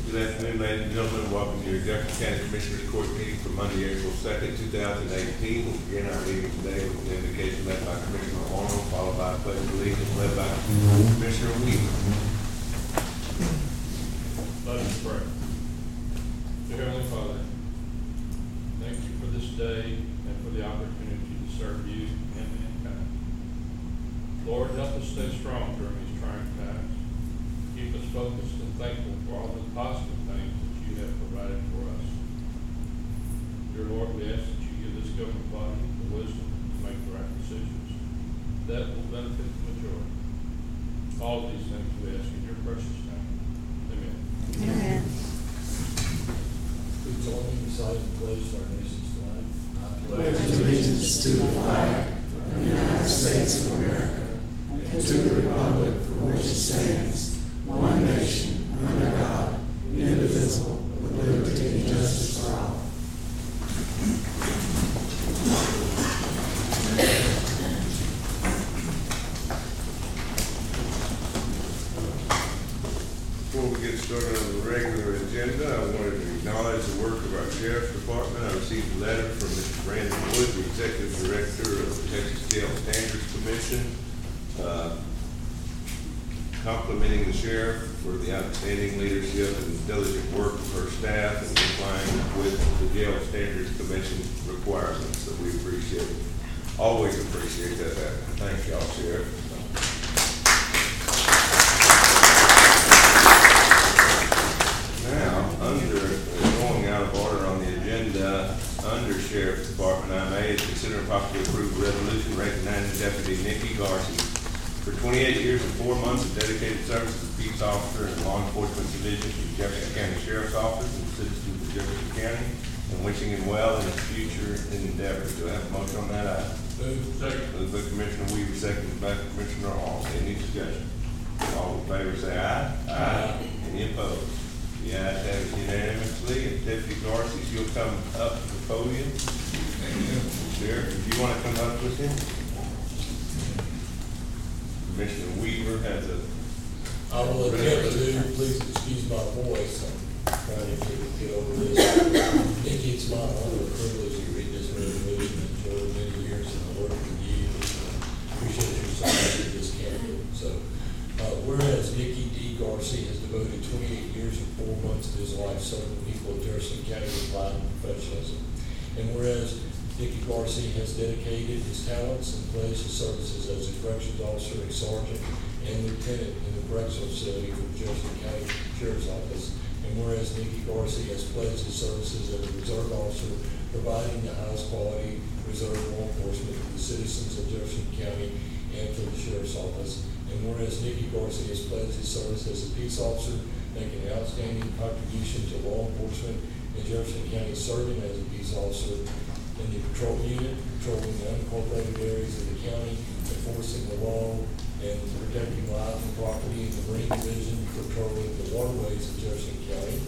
Good afternoon, ladies and gentlemen. Welcome to your Jefferson County Commissioners Court meeting for Monday, April 2nd, 2018. We'll begin our meeting today with an invocation led by Commissioner Arnold, followed by a pledge of allegiance led by Commissioner Weaver. Let us pray. Dear Heavenly Father, thank you for this day and for the opportunity to serve you and mankind. Lord, help us stay strong during these trying times. Keep us focused and thankful for all the positive things that you have provided for us. Dear Lord, we ask that you give this government body the wisdom to make the right decisions that will benefit the majority. All of these things we ask in your precious name. Amen. Amen. Please join me in reciting the pledge to our nation's flag. I pledge allegiance to the flag of the United States of America and to the republic for which it stands, one nation, under God, indivisible, with liberty and justice for all. Before we get started on the regular agenda, I wanted to acknowledge the work of our Sheriff's Department. I received a letter from Mr. Brandon Wood, the Executive Director of the Texas Jail Standards Commission, complimenting the sheriff for the outstanding leadership and diligent work of her staff and complying with the Jail Standards Commission requirements. So we appreciate, always appreciate that. Thank y'all, Sheriff. Now, going out of order on the agenda, under Sheriff's Department, I may consider and possibly approve a resolution recognizing Deputy Nikki Garcia for 28 years and 4 months of dedicated service as a peace officer in the law enforcement division of the Jefferson County Sheriff's Office and citizens of Jefferson County, and wishing him well in his future endeavors. Do I have a motion on that item? Second. Moved by Commissioner Weaver, seconded by Commissioner Arnold. Any discussion? All in favor say aye. Aye. Any opposed? The ayes have it unanimously. And Deputy Garcia, you'll come up to the podium. Sheriff, if you want to come up with him. Commissioner Weaver has a... I will attempt to, please excuse my voice, I'm trying to get over this. Nikki, it's my honor and privilege to read this resolution and for many years in the work with you. Appreciate your service to this county. So, whereas Nikki D. Garcia has devoted 28 years and 4 months to his life serving the people of Jefferson County with pride and professionalism, and whereas Nikki Garcia has dedicated his talents and pledged his services as a corrections officer, a sergeant, and lieutenant in the correctional facility for the Jefferson County Sheriff's Office. And whereas Nikki Garcia has pledged his services as a reserve officer, providing the highest quality reserve law enforcement to the citizens of Jefferson County and for the Sheriff's Office. And whereas Nikki Garcia has pledged his service as a peace officer, making an outstanding contribution to law enforcement in Jefferson County, serving as a peace officer in the patrol unit, patrolling the unincorporated areas of the county, enforcing the law and protecting lives and property in the Marine Division, patrolling the waterways of Jefferson County,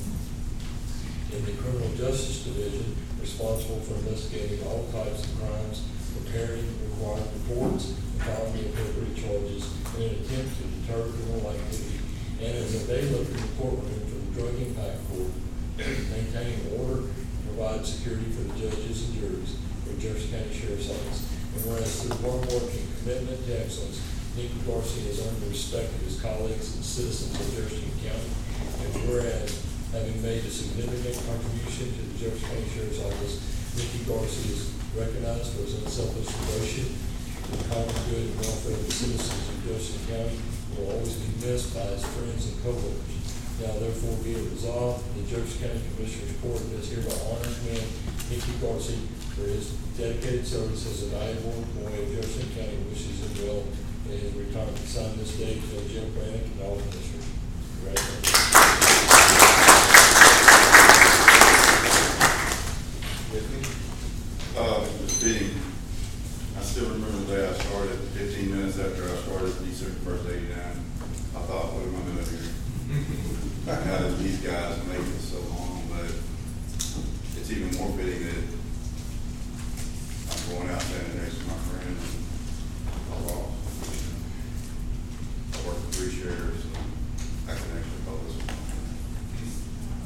in the Criminal Justice Division, responsible for investigating all types of crimes, preparing required reports, and filing the appropriate charges in an attempt to deter criminal activity, and as a bailiff in the courtroom for the Drug Impact Court, maintaining order, provide security for the judges and juries for the Jefferson County Sheriff's Office. And whereas through hard work and commitment to excellence, Nikki Garcia has earned the respect of his colleagues and citizens of Jefferson County. And whereas, having made a significant contribution to the Jefferson County Sheriff's Office, Nikki Garcia is recognized for his unselfish devotion to the common good and welfare of the citizens of Jefferson County. Will always be missed by his friends and co-workers. Now therefore be it resolved, the Jefferson County Commissioners Court does hereby honor and commend Nikki Garcia for his dedicated service as a valuable employee of Jefferson County, wishes him well in his retirement. Signed this day, Judge Jim Brannick and all commissioners. Congratulations. Fitting. I still remember the day I started, 15 minutes after I started, December 1st, '89. I thought, what am I doing here? How did these guys make it so long? But it's even more fitting that I'm going out standing next to my friends and my boss. I work with 3 sheriffs, and I can actually call this one.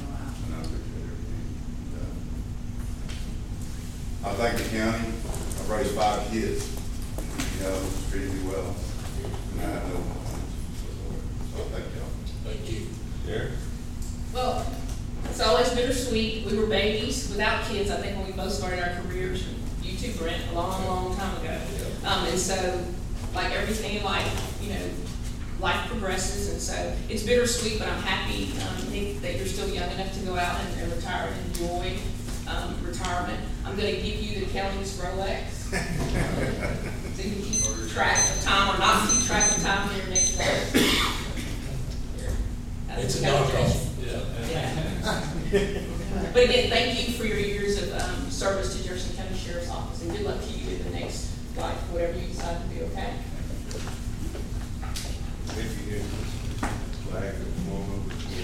I thank the county. I've raised 5 kids. You know, it's treated me well. And I have no complaints. So thank y'all. Thank you. Derek? Well, it's always bittersweet. We were babies without kids, I think, when we both started our careers. You too, Brent, a long, long time ago. And so, like everything in life, you know, life progresses, and so it's bittersweet, but I'm happy that you're still young enough to go out and retire and enjoy retirement. I'm gonna give you the county's Rolex. So you can keep track of time or not keep track of time in your next life. It's a knockoff. Yeah. But again, thank you for your years of service to Jefferson County Sheriff's Office, and good luck to you in the next life, whatever you decide to do, okay? If you get flag of one over the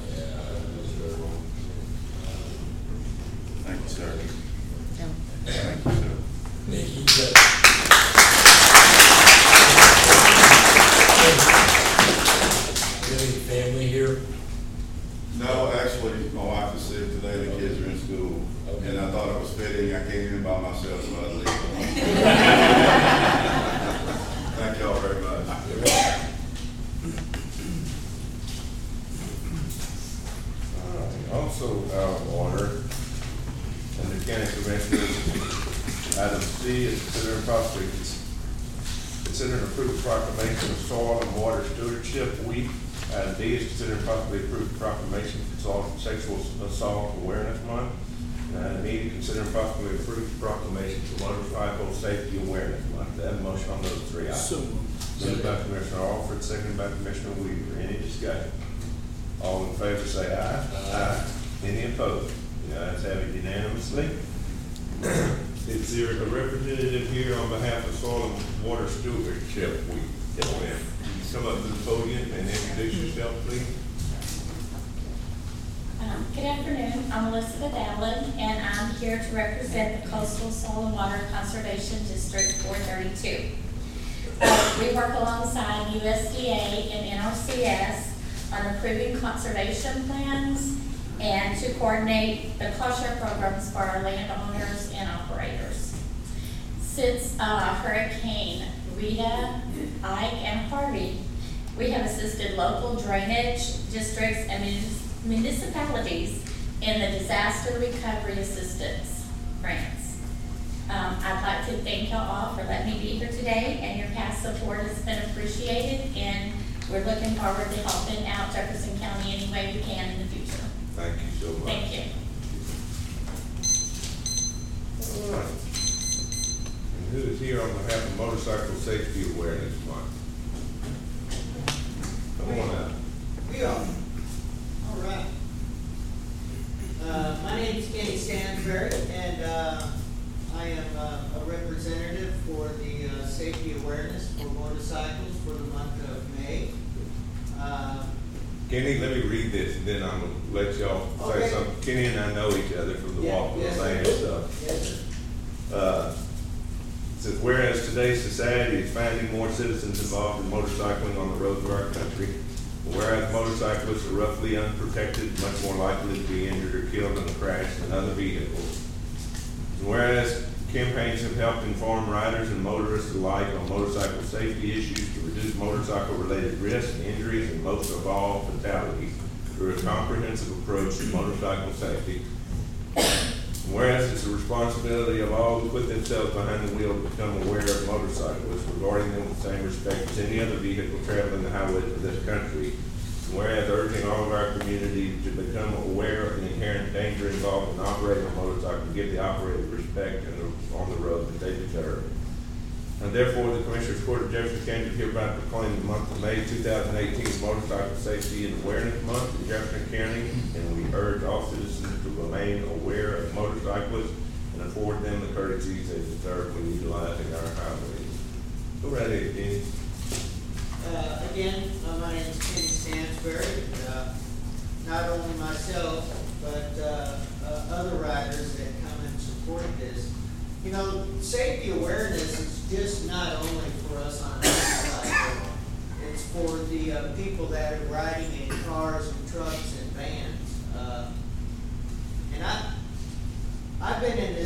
Thank you, sir. Thank you, sir. Nikki, you got any family here? No, actually, my wife is sick today, the kids are in school, Okay. and I thought it was fitting, I came in by myself, so I'd leave. Thank y'all very much. You're welcome. Also out of order, under county commissioners, item C is consider and possibly consider and approve proclamation of soil and water stewardship week. Item D is consider and possibly approve proclamation of sexual assault awareness month. And item E, consider and possibly approve proclamation of motorcycle safety awareness month. Do I have a motion on those 3 items? Moved by Commissioner Alford, seconded by Commissioner Weaver. Any discussion? All in favor say aye. Aye. Any opposed? The ayes have it unanimously. Is there a representative here on behalf of Soil and Water Stewardship Week? Yes, ma'am. You come up to the podium and introduce yourself, please. Good afternoon, I'm Elizabeth Allen, and I'm here to represent the Coastal Soil and Water Conservation District 432. We work alongside USDA and NRCS on approving conservation plans and to coordinate the cost share programs for our landowners and operators. Since Hurricane Rita, Ike, and Harvey, we have assisted local drainage districts and municipalities in the disaster recovery assistance grants. I'd like to thank y'all all for letting me be here today, and your past support has been appreciated, and we're looking forward to helping out Jefferson County any way we can in the future. Thank you so much. Thank you. All right. And who is here on behalf of Motorcycle Safety Awareness Month? Come on out. We are. All right. My name is Kenny Stansberry, and I am a representative for the safety awareness for motorcycles for the month of May. Kenny, let me read this, and then I'm gonna let y'all say Okay. something. Kenny and I know each other from the Yeah, walk of the yes, land sir. stuff. Yes, sir. It says, whereas today's society is finding more citizens involved in motorcycling on the roads of our country, whereas motorcyclists are roughly unprotected, much more likely to be injured or killed in a crash than other vehicles. And whereas campaigns have helped inform riders and motorists alike on motorcycle safety issues to reduce motorcycle-related risks, injuries, and most of all, fatalities through a comprehensive approach to motorcycle safety. And whereas it's the responsibility of all who put themselves behind the wheel to become aware of motorcyclists, regarding them with the same respect as any other vehicle traveling the highways of this country. And whereas urging all of our community to become aware of the inherent danger involved in operating a motorcycle and give the operator respect on the road that they deserve. And therefore, the Commissioners Court of Jefferson County hereby proclaim the month of May 2018 Motorcycle Safety and Awareness Month in Jefferson County, and we urge all citizens to remain aware of motorcyclists and afford them the courtesies they deserve when utilizing our highways. Go right ahead, Kenny. Again, my name is Kenny Stansberry. Not only myself, but other riders that come and support this. You know, safety awareness is just not only for us on a motorcycle. It's for the people that are riding in cars and trucks and vans. And I've been in this area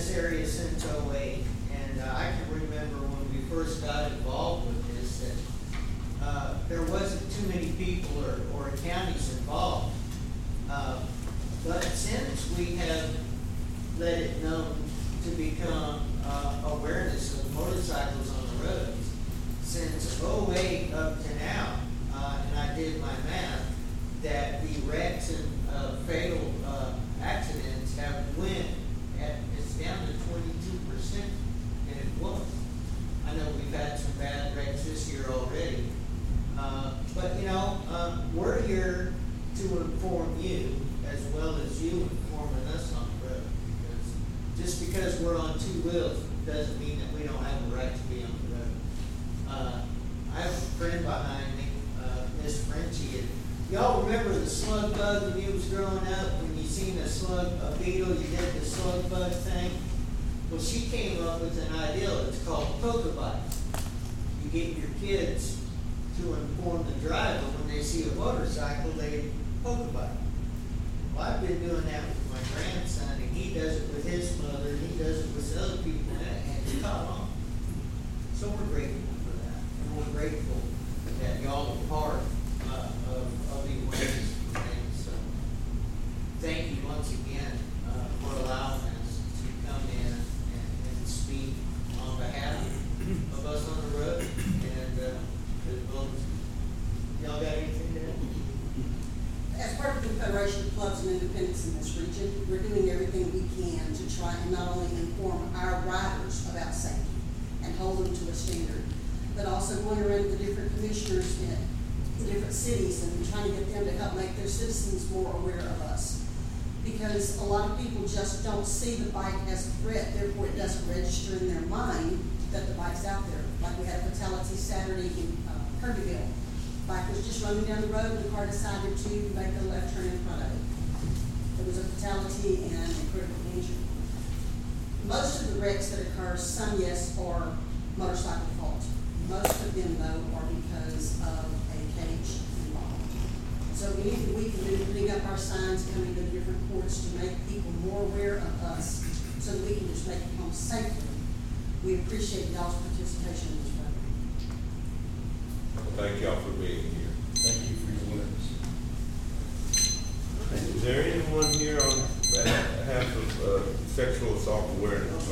since '08, and I can remember when we first got involved with this, that there wasn't too many people or counties involved. But since we have let it known to become awareness of motorcycles on the roads, since '08 up to now, and I did my math, that the wrecks and fatal accidents have it's down to 22%, and it was. I know we've had some bad wrecks this year already. But you know, we're here to inform you as well as you informing us on the road. Because just because we're on two wheels doesn't mean that we don't have the right to be on the road. I have a friend behind me, Miss Frenchie. And y'all remember the slug bug when you was growing up? When you seen a beetle, you did the slug bug thing? Well, she came up with an idea. It's called poke bites. You get your kids to inform the driver when they see a motorcycle, they poke a bite. Well, I've been doing that with my grandson, and he does it with his mother, and he does it with other people, and it's caught on. So we're grateful for that, and we're grateful that y'all are part of the awareness thing. So thank you once again for allowing us to come in and speak on behalf of us on the road, and y'all got anything to add? As part of the Federation of Clubs and Independents in this region, we're doing everything we can to try and not only inform our riders about safety and hold them to a standard, but also going around to the different commissioners in the different cities and trying to get them to help make their citizens more aware of us. Because a lot of people just don't see the bike as a threat, therefore it doesn't register in their mind that the bike's out there. Like we had a fatality Saturday in Kirbyville. Bike was just running down the road and the car decided to make a left turn in front of it. There was a fatality and a critical injury. Most of the wrecks that occur, some yes, are motorcycle fault. Most of them though are because of a cage involved. So anything we can do, putting up our signs, coming to the different courts to make people more aware of us so that we can just make it home safely. We appreciate y'all's participation in this program. Well, thank y'all for being here. Thank you for your witness. Is there anyone here on behalf of sexual assault awareness?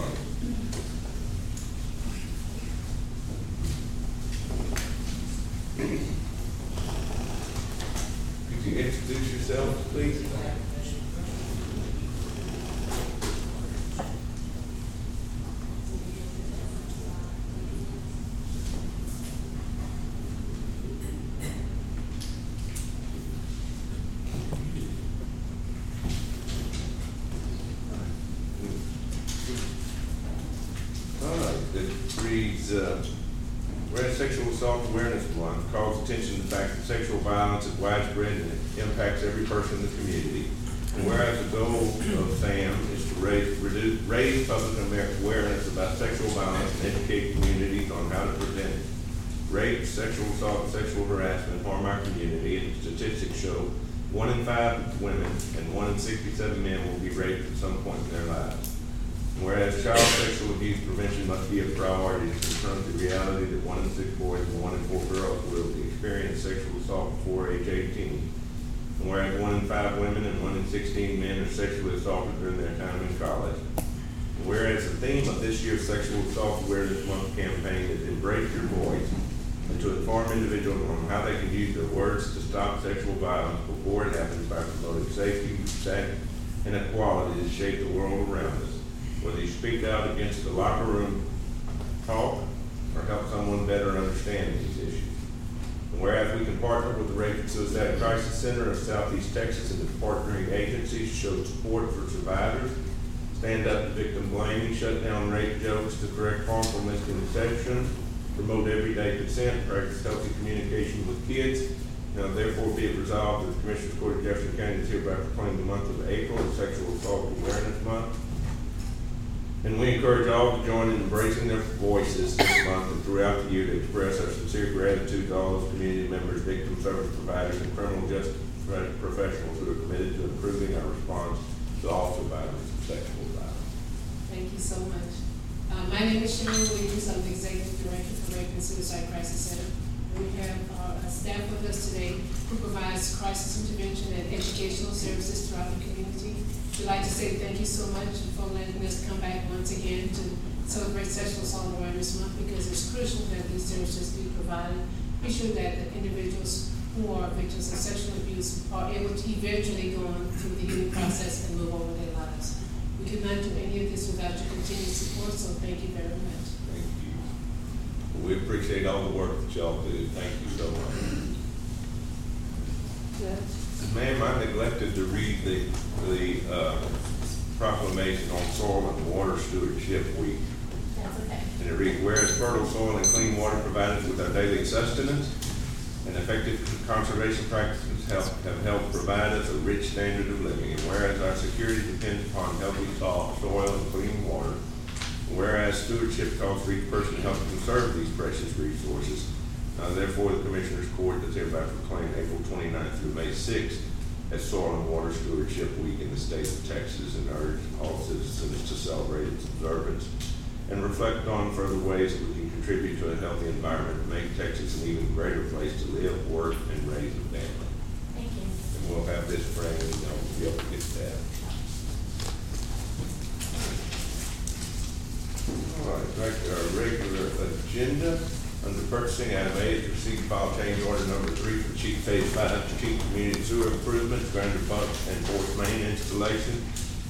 Could you introduce yourself, please? Whereas Sexual Assault Awareness Month calls attention to the fact that sexual violence is widespread and it impacts every person in the community. And whereas the goal of SAM is to raise public awareness about sexual violence and educate communities on how to prevent it. Rape, sexual assault, and sexual harassment harm our community, and statistics show 1 in 5 women and 1 in 67 men will be raped at some point in their lives. Whereas child sexual abuse prevention must be a priority to confront the reality that 1 in 6 boys and 1 in 4 girls will experience sexual assault before age 18. And whereas 1 in 5 women and 1 in 16 men are sexually assaulted during their time in college. And whereas the theme of this year's Sexual Assault Awareness Month campaign is Embrace Your Voice, and to inform individuals on how they can use their words to stop sexual violence before it happens by promoting safety, respect, and equality to shape the world around us. Whether you speak out against the locker room talk or help someone better understand these issues. And whereas we can partner with the Rape and Suicide Crisis Center of Southeast Texas and its partnering agencies to show support for survivors, stand up to victim blaming, shut down rape jokes to correct harmful misconceptions, promote everyday consent, practice healthy communication with kids. Now therefore be it resolved that the Commissioners Court of Jefferson County is hereby proclaim the month of April as Sexual Assault Awareness Month. And we encourage all to join in embracing their voices this month and throughout the year to express our sincere gratitude to all those community members, victim service providers, and criminal justice professionals who are committed to improving our response to all survivors of sexual violence. Thank you so much. My name is Shannon Williams. I'm the Executive Director for Rape and Suicide Crisis Center. We have a staff with us today who provides crisis intervention and educational services throughout the community. We'd like to say thank you so much for letting us come back once again to celebrate Sexual Assault Awareness Month, because it's crucial that these services be provided. Be sure that the individuals who are victims of sexual abuse are able to eventually go on through the healing process and move on with their lives. We could not do any of this without your continued support, so thank you very much. Thank you. We appreciate all the work that y'all do. Thank you so much. Ma'am, I neglected to read the proclamation on Soil and Water Stewardship Week. That's okay. And it reads, whereas fertile soil and clean water provide us with our daily sustenance, and effective conservation practices have helped provide us a rich standard of living. And whereas our security depends upon healthy soil and clean water, and whereas stewardship calls for each person to help conserve these precious resources, therefore the Commissioners Court does hereby proclaim April 29th through May 6th as Soil and Water Stewardship Week in the state of Texas, and urge all citizens to celebrate its observance and reflect on further ways that we can contribute to a healthy environment to make Texas an even greater place to live, work, and raise a family. Thank you. And we'll have this framed, and you'll be able to get that. All right, back to our regular agenda. Under purchasing, item A is receive and file change order number 3 for Cheek Phase 5 Cheek Community Sewer Improvements, grinder pump and force main installation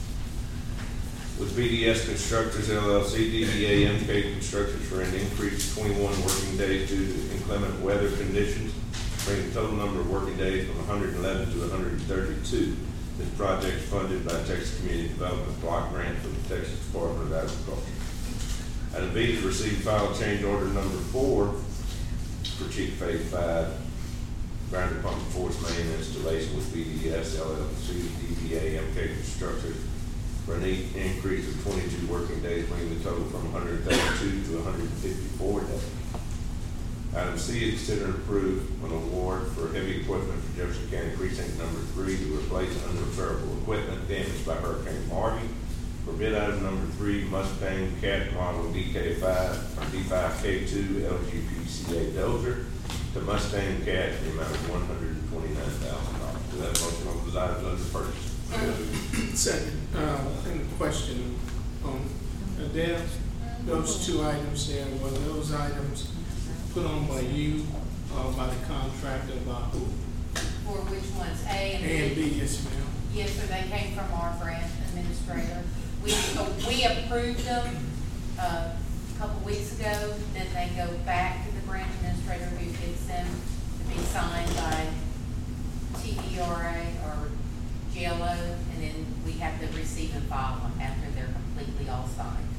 with BDS Constructors LLC, DBA MK Constructors for an increased 21 working days due to inclement weather conditions, bringing the total number of working days from 111 to 132. This project is funded by Texas Community Development Block Grant from the Texas Department of Agriculture. Item B is receive and file change order number 4 for Cheek Phase 5 grinder pump and force main installation with BDS LLC, DBA MK Constructors for an increase of 22 working days, bringing the total from 132 to 154 days. Item C is consider and approve an award for heavy equipment for Jefferson County Precinct number 3 to replace unrepairable equipment damaged by Hurricane Harvey. For bid item number 3, Mustang Cat model DK5 or D5K2 LGPCA dozer to Mustang Cat in the amount of $129,000. Do that motion on those items under purchase? Second, and question on Adele, those two items there, were those items put on by you or by the contractor, by who? For which ones, A and B? A and B, yes ma'am. Yes, sir, they came from our grant administrator. We approved them a couple weeks ago, then they go back to the grant administrator who gets them to be signed by TDRA or GLO, and then we have to receive and file them after they're completely all signed.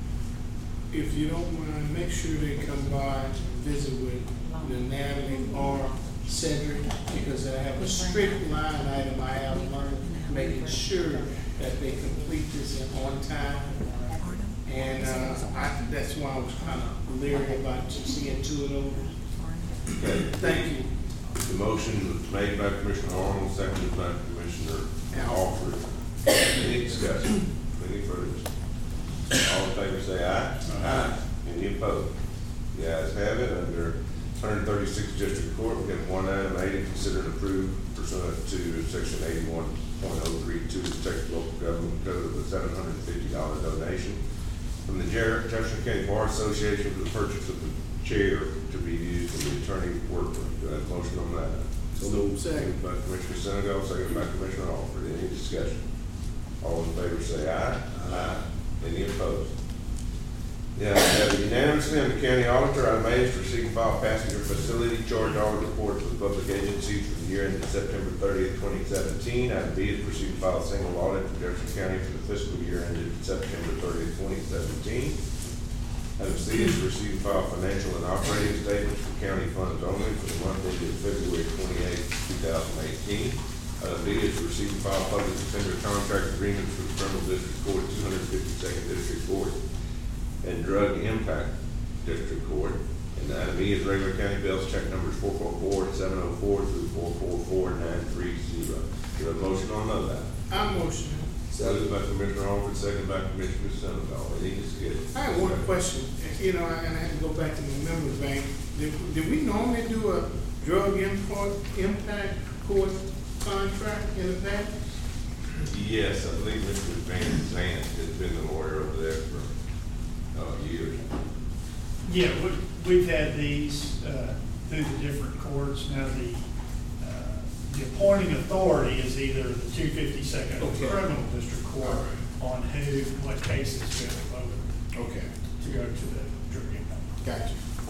If you don't mind, make sure they come by and visit with the Natalie or Cedric, because I have a strict line item I have learned, making sure that they complete this on time. And that's why I was kind of leery about seeing 2 of those. Okay. Thank you. The motion was made by Commissioner Arnold, seconded by Commissioner Alford. Any discussion? Any further discussion? All in favor say aye. Aye. Any opposed? The ayes have it. Under 136th District Court, we have one item A to consider and approve pursuant to section 81.032 of the Texas Local Government Code of a $750 donation from the Jefferson County Bar Association for the purchase of the chair to be used in the attorney workroom. Do I have a motion on that? So second. By Commissioner Senegal, second by Commissioner Alford. Any discussion? All in favor say aye. Aye. Any opposed? Yeah, unanimously on the county auditor, item A is to receive and file passenger facility charge audit reports with public agencies for the year ended September 30th, 2017. Item B is to receive and file a single audit for Jefferson County for the fiscal year ended September 30th, 2017. Item C is to receive and file financial and operating statements for county funds only for the month ended February 28th, 2018. Item D is to receive and file public defender contract agreements for the Criminal District Court, 252nd District Court, and Drug Impact District Court. And item E is regular county bills, check numbers 444-704 through 444-930. Do you have a motion on those items? I motion. Moved by Commissioner Alford, second by Commissioner Senegal. Any discussion? I have one question, you know, and I had to go back to my memory bank. Did we normally do a drug impact court contract in the past? Yes, I believe Mr. Van Zant has been the lawyer over there for years. Yeah, we've had these through the different courts. Now, the appointing authority is either the 252nd Okay. Criminal District Court on what cases go over Okay, to go to the drug impact. gotcha.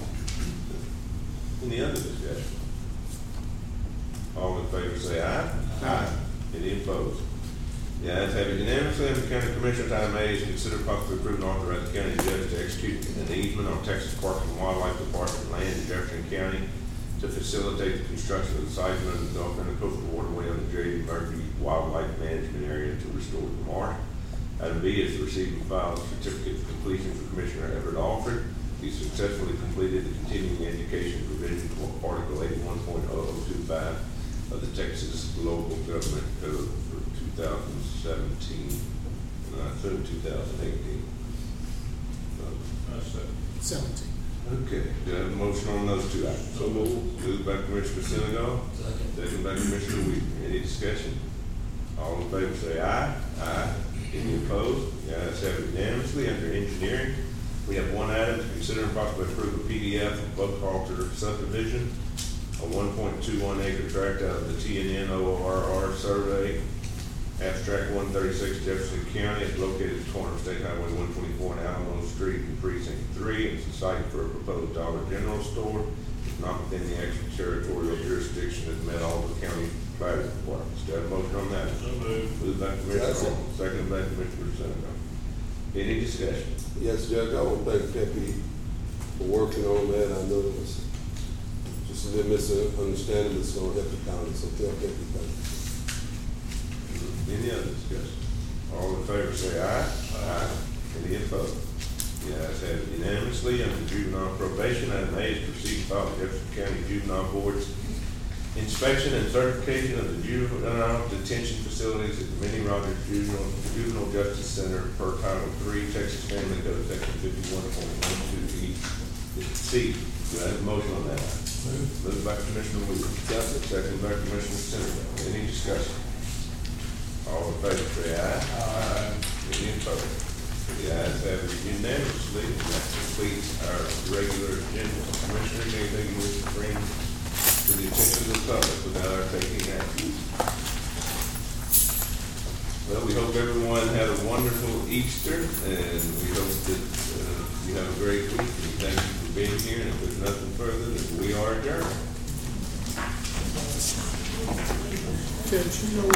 Any other discussion? All in favor say aye. Aye. Any opposed? The ayes have it unanimously. Under County Commissioners, item A is consider possibly approve and authorize the county judge to execute an easement on Texas Parks and Wildlife Department land in Jefferson County to facilitate the construction of the seismic and development of coastal waterway on the J.D. Murphy Wildlife Management Area to restore the marsh. Item B is to receive and file a certificate of completion for Commissioner Everett Alford. He successfully completed the continuing education provision for Article 81.0025 of the Texas Local Government Code for 2017, and I assume 2018. That's it. 17. Okay, do I have a motion on those two items? So moved by Commissioner Senegal, second by Commissioner Weaver. Any discussion? All in favor say aye. Aye. Any opposed? The ayes have it unanimously. Under engineering, we have one item to consider and possibly approve a PDF of Buckhalter subdivision, a 1.21 acre tract out of the TNN ORR survey. Abstract 136 Jefferson County is located at the corner of State Highway 124 and Alamo Street in Precinct 3. It's a site for a proposed Dollar General store. It's not within the extraterritorial jurisdiction that met all the county planning requirements. Got a motion on that? So moved. Moved by Commissioner Arnold, second by Commissioner Senegal. Any discussion? Yes, Judge, I want to thank Pepe for working on that. I know it was just a little misunderstanding that's going to help the county, so tell Pepe thank you. Any other discussion? All in favor say aye. Aye. Any opposed? The ayes have it unanimously. Under juvenile probation, item A is to proceed to file the Jefferson County Juvenile Board's inspection and certification of the juvenile detention facilities at the Minnie Rogers Juvenile Justice Center per Title III, Texas Family Code, Section 51.12E. Do I have a motion on that? Moved by Commissioner Weaver. Second by Commissioner Senegal. Any discussion? All in favor say aye. Aye. Any opposed? The ayes have it unanimously, and that completes our regular agenda. Commissioners, anything you wish to bring to the attention of the public without our taking action? Well, we hope everyone had a wonderful Easter, and we hope that you have a great week. And thank you for being here, and if there's nothing further, then we are adjourned. Judge, you know